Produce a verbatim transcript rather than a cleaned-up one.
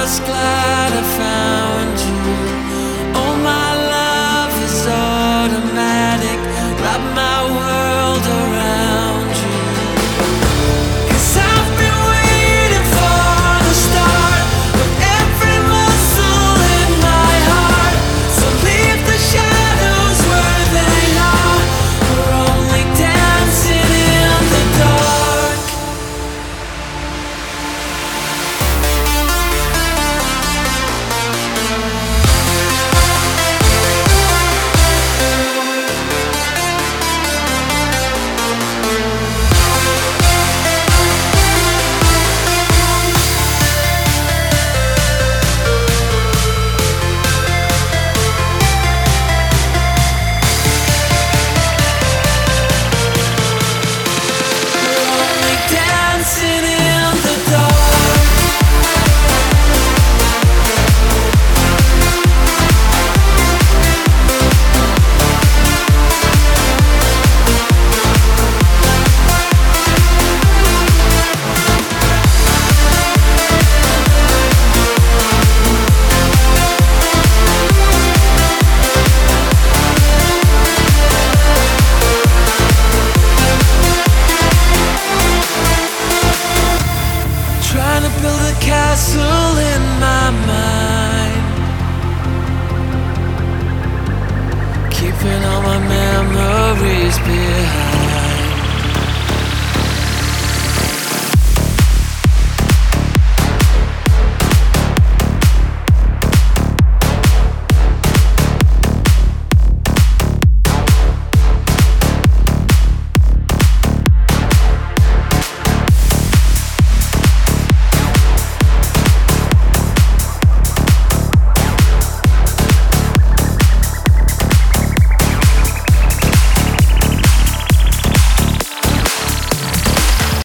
just glad I found you. Oh, my love is automatic. Wrap my world around you. 'Cause I've been waiting for the start of every muscle in my heart. So leave the shadows where they are. We're only dancing in the dark. Dancing in the dark. Trying to build a castle in my mind, keeping all my memories behind.